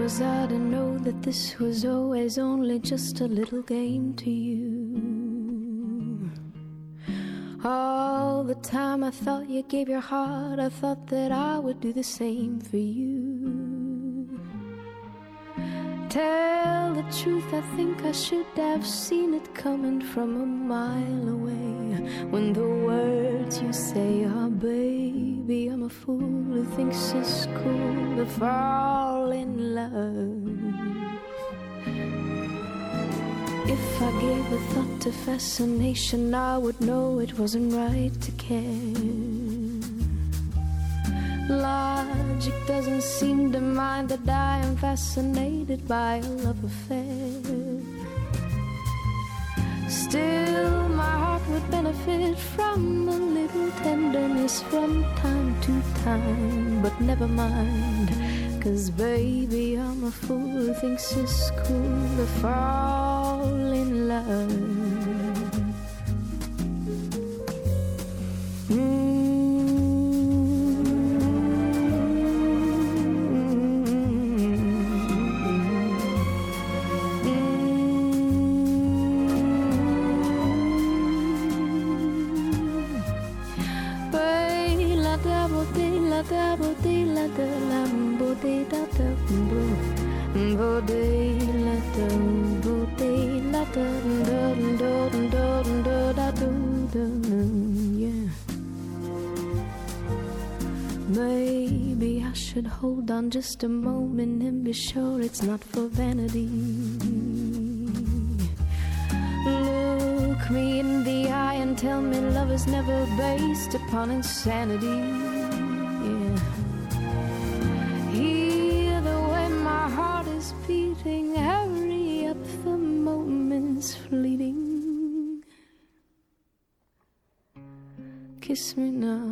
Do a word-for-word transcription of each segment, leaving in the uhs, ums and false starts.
was I to know that this was always only just a little game to you? All the time I thought you gave your heart, I thought that I would do the same for you. Tell the truth, I think I should have seen it coming from a mile away. When the words you say are, baby, I'm a fool who thinks it's cool to fall in love. If I gave a thought to fascination, I would know it wasn't right to care. Logic doesn't seem to mind that I am fascinated by a love affair. Still, my heart would benefit from a little tenderness from time to time. But never mind, 'cause baby, I'm a fool who thinks it's cool to fall in love. Mm. Da bo de la da la bo de da da bo bo de la da bo de la da da da da da da da yeah. Maybe I should hold on just a moment and be sure it's not for vanity. Look me in the eye and tell me love is never based upon insanity. Hear the way my heart is beating, hurry up, the moment's fleeting. Kiss me now,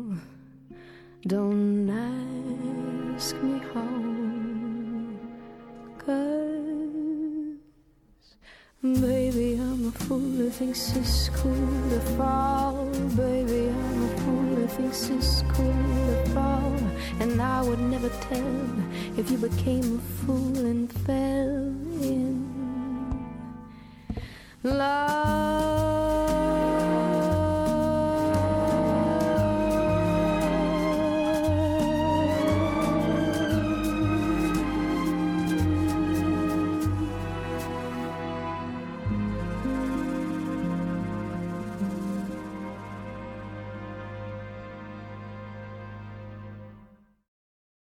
don't ask me how, 'cause baby, I'm a fool who thinks it's cool to fall. Baby, I'm a fool who thinks it's cool to fall. And I would never tell if you became a fool and fell in love.